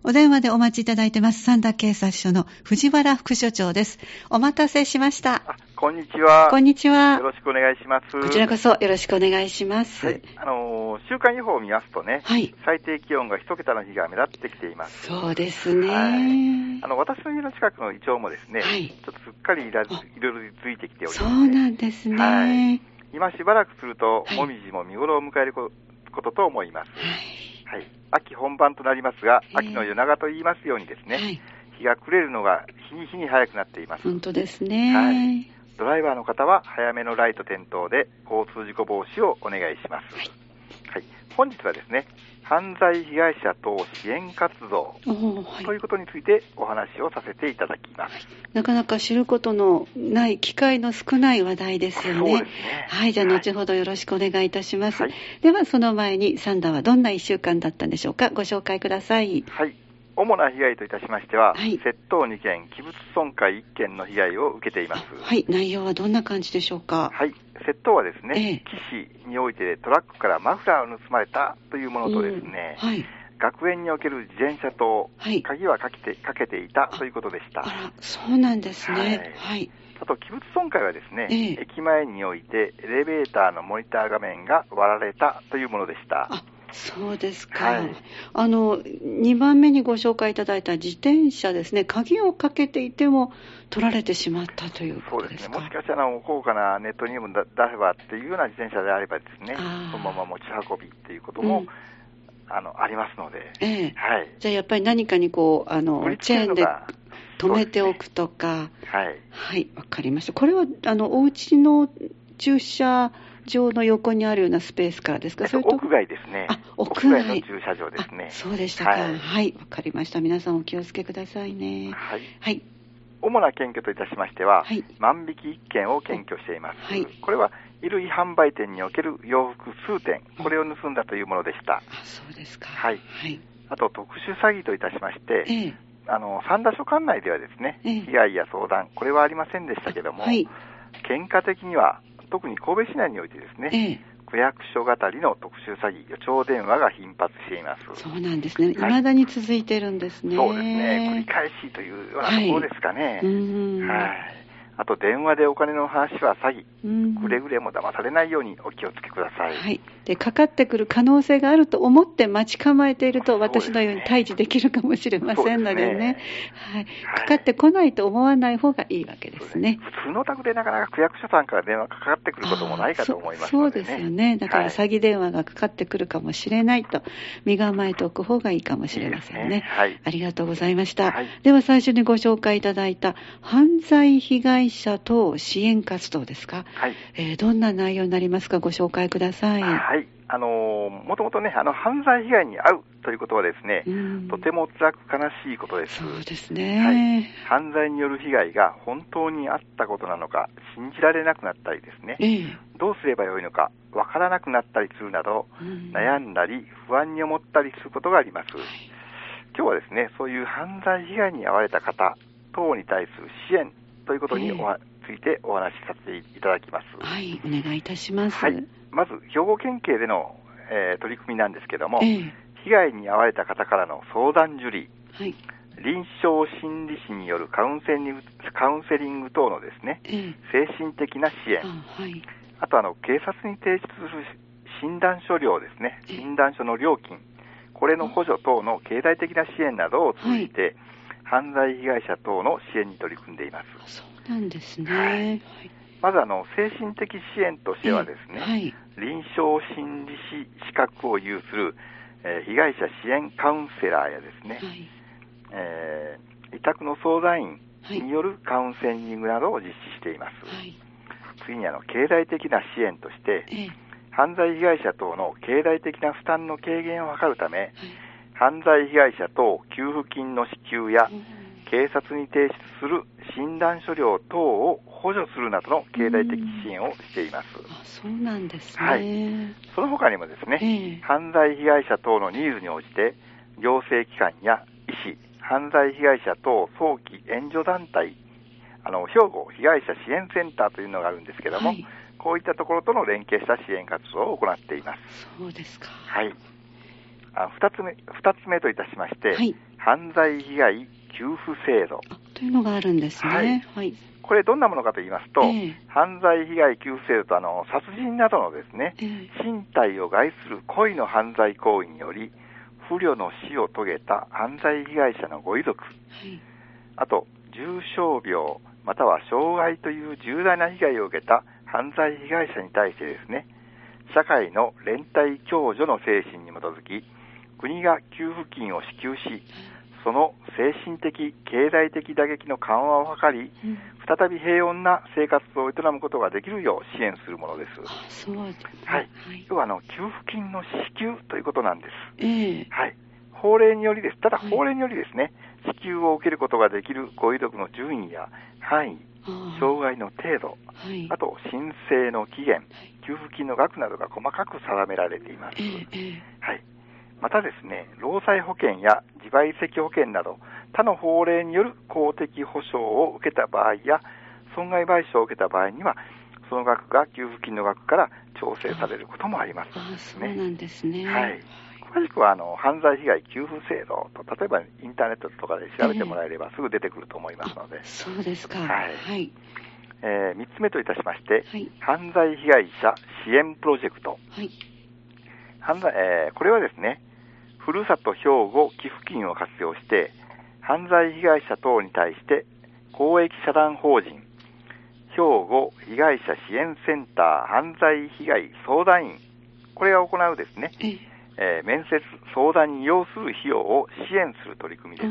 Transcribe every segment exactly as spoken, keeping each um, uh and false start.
お電話でお待ちいただいてます。三田警察署の藤原副署長です。お待たせしました。 あ、こんにちは。 こんにちは。 よろしくお願いします。 こちらこそよろしくお願いします。 はい、あのー、週間予報を見ますとね、はい、最低気温が一桁の日が目立ってきています。 そうですね。 はい、あの私の家の近くのイチョウもですね、はい、ちょっとすっかり色づいてきております、ね。 そうなんですね。はい、 今しばらくすると、もみじも見頃を迎えることと思います。はい、はい、秋本番となりますが、秋の夜長と言いますようにですね、はい、日が暮れるのが日に日に早くなっています。 本当ですね。 はい、ドライバーの方は早めのライト点灯で交通事故防止をお願いします。はい、はい、本日はですね、犯罪被害者等支援活動、はい、ということについてお話をさせていただきます。 なかなか知ることのない機会の少ない話題ですよね。 そうですね。 はい、じゃあ後ほどよろしくお願いいたします。はい、ではその前にサンダーはどんないっしゅうかんだったんでしょうか。ご紹介ください。 はい。主な被害といたしましては、はい、窃盗にけん、器物損壊いっけんの被害を受けています。 はい、内容はどんな感じでしょうか。 はい、窃盗はですね、ええ、岸においてトラックからマフラーを盗まれたというものとですね、はい、学園における自転車と鍵はかけて、かけていたということでした。 あら、そうなんですね。はい。はい、 あと、器物損壊はですね、ええ、駅前においてエレベーターのモニター画面が割られたというものでした。 あ、そうですか。 はい、 あのにばんめにご紹介いただいた自転車ですね、鍵をかけていても取られてしまったということですか。 そうですね、もしかしたら高価なネットニウム出せばっていうような自転車であればですね、そのまま持ち運びっていうことも、うん、あのありますので、 ええ、 はい、 じゃあやっぱり何かにこうあのチェーンで止めておくとか、 はい、 はい、わかりました。これはあのお家の駐車場の横にあるようなスペースからですか。 それと屋外ですね。 あ、屋外。屋外の駐車場ですね。 そうでしたか。はい、はい、わかりました。皆さんお気をつけくださいね。 はい。 はい。 主な検挙といたしましては、はい、万引きいっけんを検挙しています。はい、これは衣類販売店における洋服数点、これを盗んだというものでした。 あ、そうですか。 はい。 はい。 あと特殊詐欺といたしまして、ええ、あの三田署管内ではですね、ええ、被害や相談、これはありませんでしたけども、はい、結果的には特に神戸市内においてですね、ええ、区役所語りの特殊詐欺、予兆電話が頻発しています。 そうなんですね。未だに続いているんですね。 そうですね。繰り返しというようなところですかね。はい。うん、はい。あと電話でお金の話は詐欺、うん、くれぐれも騙されないようにお気をつけください。 はい。で、かかってくる可能性があると思って待ち構えていると、私のように退治できるかもしれませんのでね。でね、はい。かかってこないと思わない方がいいわけですね。 普通の宅でなかなか区役所さんから電話がかかってくることもないかと思いますのでね。 そ、そうですよね。だから詐欺電話がかかってくるかもしれないと、身構えておく方がいいかもしれませんね。いいですね。はい。ありがとうございました。はい、では最初にご紹介いただいた犯罪被害者等支援活動ですか。はい。えー、どんな内容になりますか。ご紹介ください。 はい。あのー、もともとね、あの犯罪被害に遭うということはですね、とても辛く悲しいことです。 そうですね。 はい。犯罪による被害が本当にあったことなのか信じられなくなったりですね、えー、どうすればよいのかわからなくなったりするなど、悩んだり不安に思ったりすることがあります。はい、今日はですね、そういう犯罪被害に遭われた方等に対する支援ということにお、えーついてお話しさせていただきます。 はい、お願いいたします。 はい、まず兵庫県警での、えー、取り組みなんですけども、えー、被害に遭われた方からの相談受理、はい、臨床心理士によるカウンセリング、カウンセリング等のですね、えー、精神的な支援、あ、はい、あとあの警察に提出する診断書料ですね、えー、診断書の料金、これの補助等の経済的な支援などを通じて、はい、犯罪被害者等の支援に取り組んでいます。 そうなんですね。 はい、まずあの精神的支援としてはですね、はい、臨床心理士資格を有する、えー、被害者支援カウンセラーやですね、はい、えー、委託の相談員によるカウンセリングなどを実施しています。はい、次にあの経済的な支援として、えー、犯罪被害者等の経済的な負担の軽減を図るため、はい、犯罪被害者等給付金の支給や、うん、警察に提出する診断書料等を補助するなどの経済的支援をしています。 あ、そうなんですね。 はい。その他にもですね、えー、犯罪被害者等のニーズに応じて行政機関や医師、犯罪被害者等早期援助団体、あの兵庫被害者支援センターというのがあるんですけども、はい、こういったところとの連携した支援活動を行っています。 そうですか。 はい。 あ二つ目、二つ目といたしまして、はい、犯罪被害給付制度というのがあるんですね。はい。はい、 これどんなものかと言いますと、えー、犯罪被害給付制度とあの殺人などのですね、えー、身体を害する故意の犯罪行為により不慮の死を遂げた犯罪被害者のご遺族、はい、あと重傷病または傷害という重大な被害を受けた犯罪被害者に対してですね、社会の連帯共助の精神に基づき国が給付金を支給し、その精神的経済的打撃の緩和を図り、うん、再び平穏な生活を営むことができるよう支援するものです。 あ、そうですね。 はい。はい、要はあの給付金の支給ということなんです。 えー、 はい。法令によりです。ただ法令によりですね、はい、支給を受けることができるご遺族の順位や範囲、障害の程度、はい、あと申請の期限、給付金の額などが細かく定められています。 えーえー、 はい。またですね、労災保険や自賠責保険など他の法令による公的保障を受けた場合や損害賠償を受けた場合にはその額が給付金の額から調整されることもあります、ね。 ああ、そうなんですね。 はい。詳しくはあの犯罪被害給付制度と例えばインターネットとかで調べてもらえればすぐ出てくると思いますので。 えー、そうですか。 はい。 はい。 えー、みっつめといたしまして、はい、犯罪被害者支援プロジェクト。はい。犯罪、えー、これはですね、ふるさと兵庫寄付金を活用して犯罪被害者等に対して公益社団法人兵庫被害者支援センター犯罪被害相談員、これが行うですね、えー、面接相談に要する費用を支援する取り組みです。はい、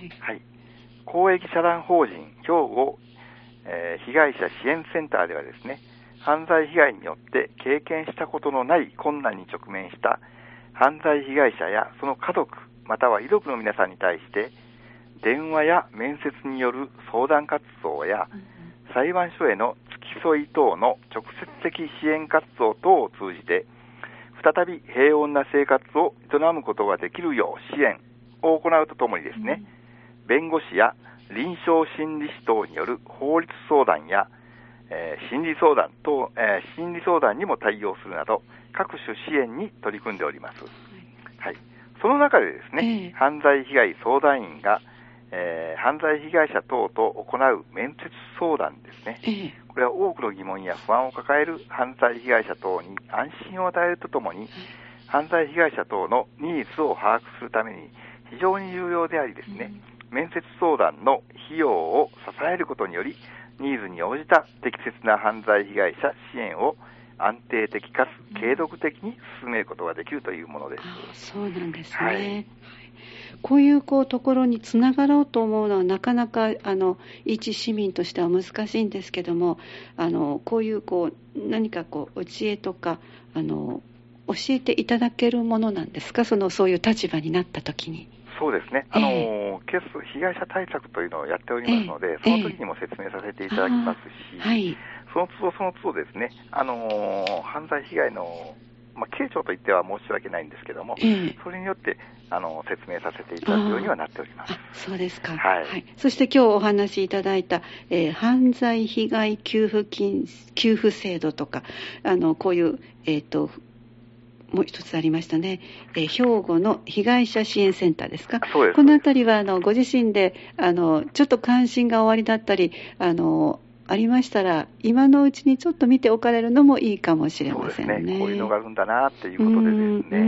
はい、公益社団法人兵庫、えー、被害者支援センターではですね、犯罪被害によって経験したことのない困難に直面した犯罪被害者やその家族または遺族の皆さんに対して電話や面接による相談活動や裁判所への付き添い等の直接的支援活動等を通じて再び平穏な生活を営むことができるよう支援を行うとともにですね、弁護士や臨床心理士等による法律相談や、えー、心理相談等、えー、心理相談にも対応するなど各種支援に取り組んでおります。はい。その中でですね、えー、犯罪被害相談員が、えー、犯罪被害者等と行う面接相談ですね、えー。これは多くの疑問や不安を抱える犯罪被害者等に安心を与えるとともに、犯罪被害者等のニーズを把握するために非常に重要でありですね、うん、面接相談の費用を支えることにより、ニーズに応じた適切な犯罪被害者支援を安定的かつ継続的に進めることができるというものです。 あ、そうなんですね。はい、こういうこうところにつながろうと思うのはなかなかあの一市民としては難しいんですけども、あのこういうこう何かこうお知恵とかあの教えていただけるものなんですか、そのそういう立場になった時に。 そうですね、あの、えー、ケース被害者対策というのをやっておりますので、えー、その時にも説明させていただきますし、はい、その都度その都度ですね、あのー、犯罪被害の、まあ、軽重といっては申し訳ないんですけども、えー、それによってあの説明させていただくようにはなっております。 あ、そうですか。 はい。 はい、そして今日お話しいただいた、えー、犯罪被害給付金給付制度とか、あのこういうえっともう一つありましたね、えー、兵庫の被害者支援センターですか。 そうです。 このあたりはあのご自身であのちょっと関心がおありだったりあのありましたら今のうちにちょっと見ておかれるのもいいかもしれませんね。 そうですね、こういうのがあるんだなっていうことでですね、うん、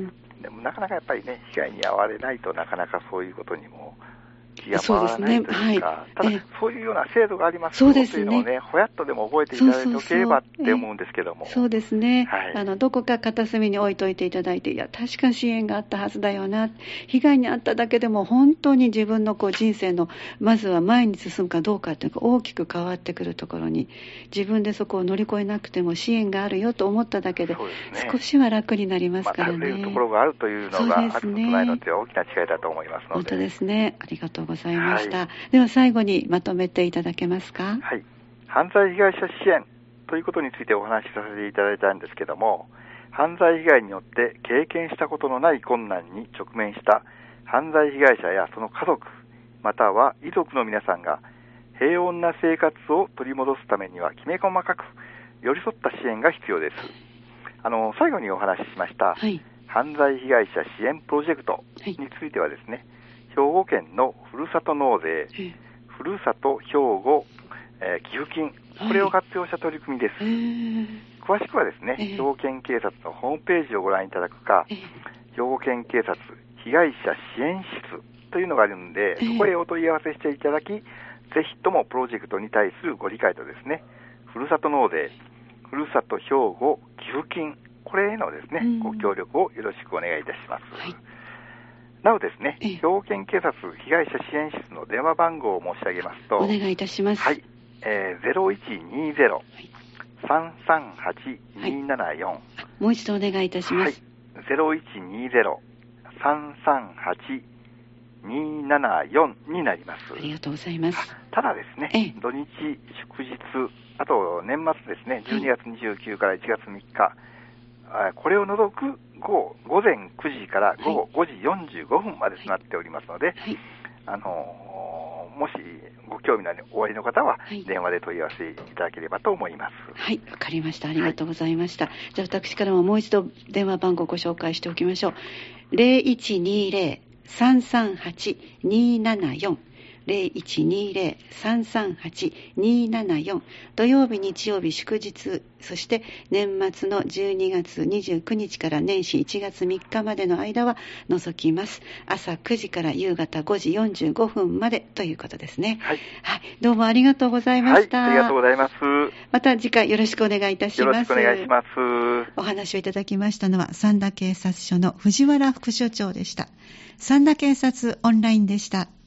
でもなかなかやっぱりね、被害に遭われないとなかなかそういうことにも気が回らないというか、そうですね、はい、ただそういうような制度がありますよというのをね、ほやっとでも覚えていただいておければって思うんですけども、 そうですね、はい、あのどこか片隅に置いといていただいて、いや確か支援があったはずだよな、被害に遭っただけでも本当に自分のこう人生のまずは前に進むかどうかというのが大きく変わってくるところに、自分でそこを乗り越えなくても支援があるよと思っただけで少しは楽になりますからね。 まあ、頼れるところがあるというのがあるとないのでは大きな違いだと思いますので。 本当ですね、ありがとうございました。はい、では最後にまとめていただけますか。 はい、犯罪被害者支援ということについてお話しさせていただいたんですけども、犯罪被害によって経験したことのない困難に直面した犯罪被害者やその家族または遺族の皆さんが平穏な生活を取り戻すためにはきめ細かく寄り添った支援が必要です。あの最後にお話ししました、はい、 犯罪被害者支援プロジェクトについてはですね、はい、兵庫県のふるさと納税、ふるさと兵庫、えー、寄付金、これを活用した取り組みです。はい、詳しくはですね、兵庫県警察のホームページをご覧いただくか、兵庫県警察被害者支援室というのがあるので、そこへお問い合わせしていただき、ぜひともプロジェクトに対するご理解とですね、ふるさと納税、ふるさと兵庫寄付金、これへのですね、うん、ご協力をよろしくお願いいたします。はい、なおですね、兵庫県警察被害者支援室の電話番号を申し上げますと、 お願いいたします。 はい、えー、ゼロいちにゼロ さんさんはち にななよん、はい、 もう一度お願いいたします。 はい、ゼロいちにゼロ さんさんはち にななよんになります。 ありがとうございます。 ただですね、土日祝日、あと年末ですね、じゅうにがつにじゅうくにちからいちがつみっか、はい、これを除く午後前くじから午後ごじよんじゅうごふんまでとなっておりますので、はい、あのもしご興味のおありの方は電話で問い合わせいただければと思います。 はい、わかりました。ありがとうございました。はい、じゃあ私からももう一度電話番号をご紹介しておきましょう。ゼロいちにゼロ さんさんはち にななよん ゼロいちにゼロ さんさんはち にななよん、土曜日、日曜日、祝日、そして年末のじゅうにがつにじゅうくにちから年始いちがつみっかまでの間は除きます。朝くじから夕方ごじよんじゅうごふんまでということですね。はい。はい、どうもありがとうございました。 はい、ありがとうございます。 また次回よろしくお願いいたします。よろしくお願いします。 お話をいただきましたのは三田警察署の藤原副署長でした。三田警察オンラインでした。